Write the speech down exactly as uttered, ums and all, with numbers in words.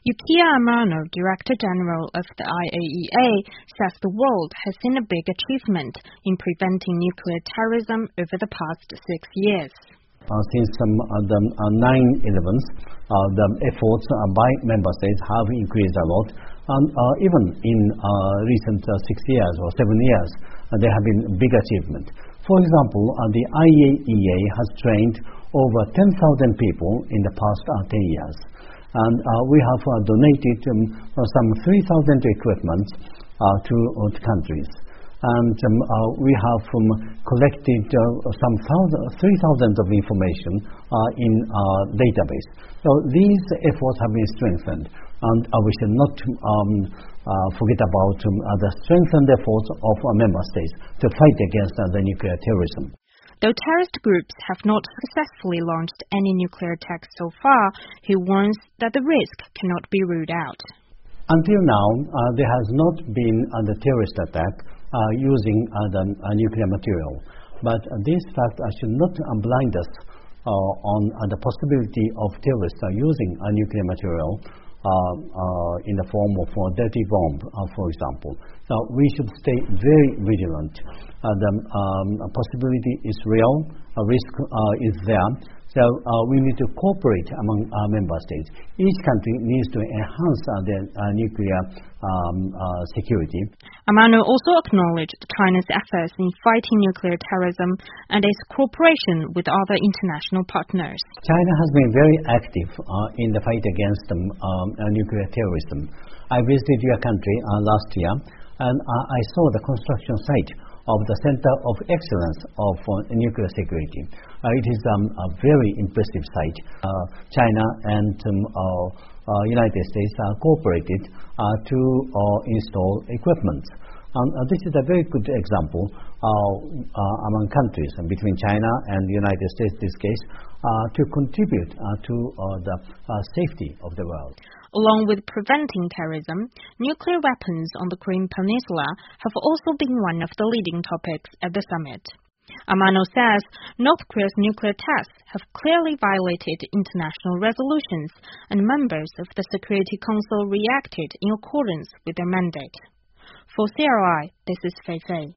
Yukiya Amano, Director General of the I A E A, says the world has seen a big achievement in preventing nuclear terrorism over the past six years. Uh, since um, uh, the uh, nine eleven, uh, the efforts uh, by member states have increased a lot, and uh, even in uh, recent uh, six years or seven years, uh, there have been big achievement. For example, uh, the I A E A has trained over ten thousand people in the past uh, ten years, and uh, we have uh, donated um, uh, some three thousand equipment uh, to, uh, to countries. And um, uh, we have um, collected uh, some thousand, three thousand of information uh, in our database. So these efforts have been strengthened, and uh, we should not um, uh, forget about um, uh, the strengthened efforts of our member states to fight against uh, the nuclear terrorism. Though terrorist groups have not successfully launched any nuclear attacks so far, he warns that the risk cannot be ruled out. Until now, uh, there has not been uh, the terrorist attack Uh, using uh, the uh, nuclear material. But uh, this fact uh, should not uh, blind us uh, on uh, the possibility of terrorists uh, using uh, nuclear material uh, uh, in the form of a dirty bomb, uh, for example. Now, we should stay very vigilant. Uh, the um, possibility is real, a risk uh, is there. So uh, we need to cooperate among our member states. Each country needs to enhance uh, their uh, nuclear um, uh, security. Amano also acknowledged China's efforts in fighting nuclear terrorism and its cooperation with other international partners. China has been very active uh, in the fight against um, um, uh, nuclear terrorism. I visited your country uh, last year, and uh, I saw the construction site of the Center of Excellence of uh, Nuclear Security. Uh, it is um, a very impressive site. Uh, China and um, uh, uh, United States uh, cooperated uh, to uh, install equipment. Um, uh, this is a very good example uh, uh, among countries, and between China and the United States in this case, uh, to contribute uh, to uh, the uh, safety of the world. Along with preventing terrorism, nuclear weapons on the Korean Peninsula have also been one of the leading topics at the summit. Amano says North Korea's nuclear tests have clearly violated international resolutions, and members of the Security Council reacted in accordance with their mandate. For C R I, this is Fei Fei.